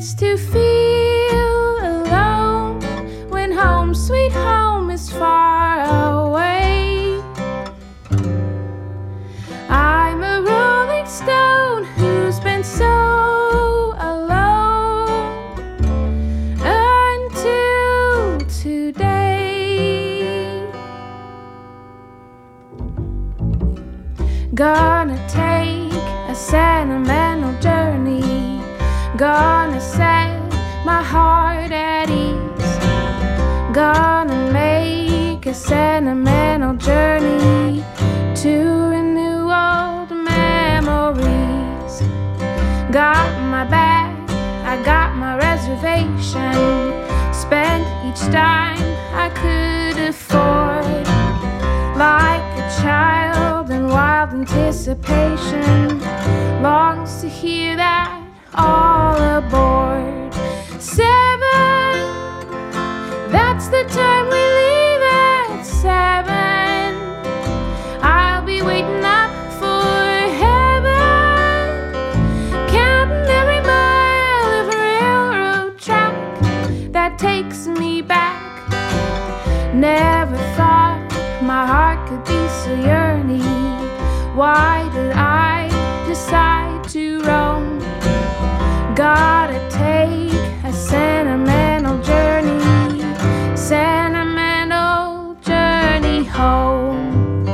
hurts to feel alone when home sweet home is far away. I'm a rolling stone who's been so alone until today. Gonna take a sentimental journey, gonna set my heart at ease, gonna make a sentimental journey to renew old memories. Got my bag, I got my reservation, spent each dime I could afford, like a child in wild anticipation, longs to hear that all aboard. 7, that's the time we leave at 7. I'll be waiting up for heaven, counting every mile of railroad track that takes me back. Never thought my heart could be so yearning. Why did I decide to roam? Gotta take a sentimental journey, sentimental journey home.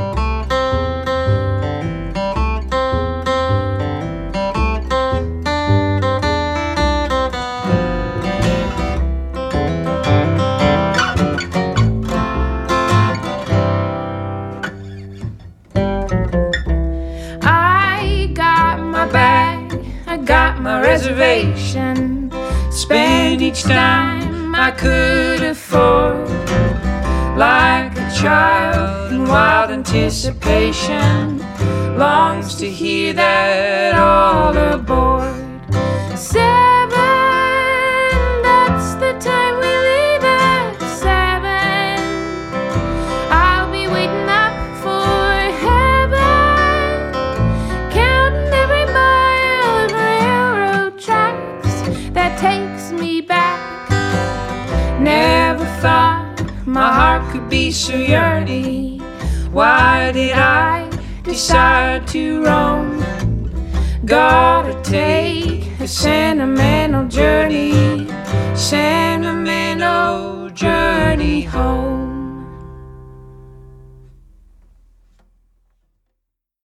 I got my bag, I got my reservation, spend each dime I could afford, like a child in wild anticipation, longs to hear that all aboard. 7, that's the time we leave at 7. I'll be waiting up for heaven, counting every mile of railroad tracks that takes me back. Never thought my heart could be so yearning. Why did I decide to roam? Gotta take a sentimental journey, sentimental journey home.